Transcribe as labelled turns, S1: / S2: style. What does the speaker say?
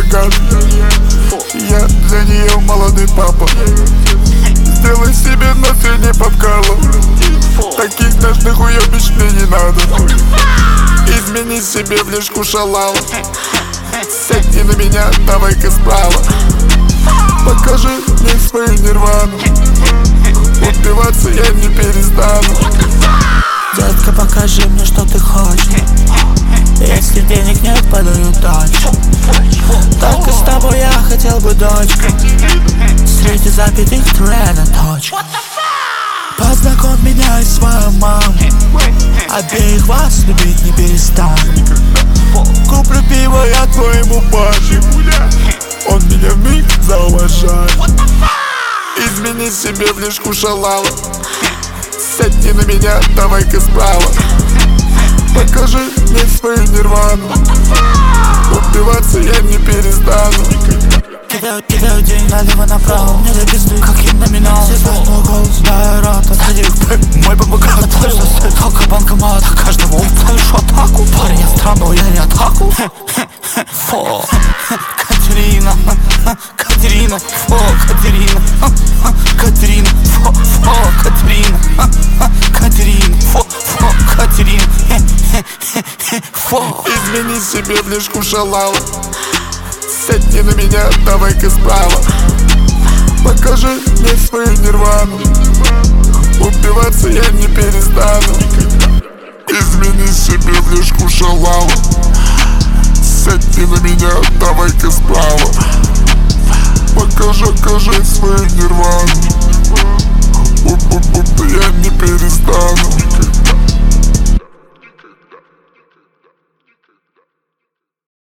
S1: богат. Я для нее молодой папа. Сделай себе на средний попкало. Таких нежных уебищ мне не надо. Измени себе в лишку шалава. Сядь на меня, давай-ка справа. Покажи мне свою нирвану. Убиваться я не перестану.
S2: Детка, покажи мне, что ты хочешь. Если денег нет, подаю дочь. Только с тобой я хотел бы, дочка. Среди запятых трена точка. Познакомь меня и свою маму. Обеих вас любить не перестану. Куплю пиво я твоему парню. Он меня вмиг зауважает. Измени себе в лишку шалава. Сядь на меня, давай-ка справа. Покажи мне свою нирвану. Убиваться я не перестану. Кидаю деньги налево-направо. Мне до пизды, как им номинал. Все знают мой голос, да, рот. Отходи мой бабагат. Только банкомат. Каждого устраиваешь атаку. Парень, я странного, я не атаку. Фу, Катерина, Катерина, фу, Катерина, Катерина, фу, Катерина, Катерина, фу, Катерина, фу.
S1: Измени себе в лишку шалава. Сядь на меня, давай-ка справа. Покажи мне свою нирвану. Убиваться я не перестану. Измени себе в лишку шалава. Сядь на меня, давай-ка справа. Покажи свою нирвану.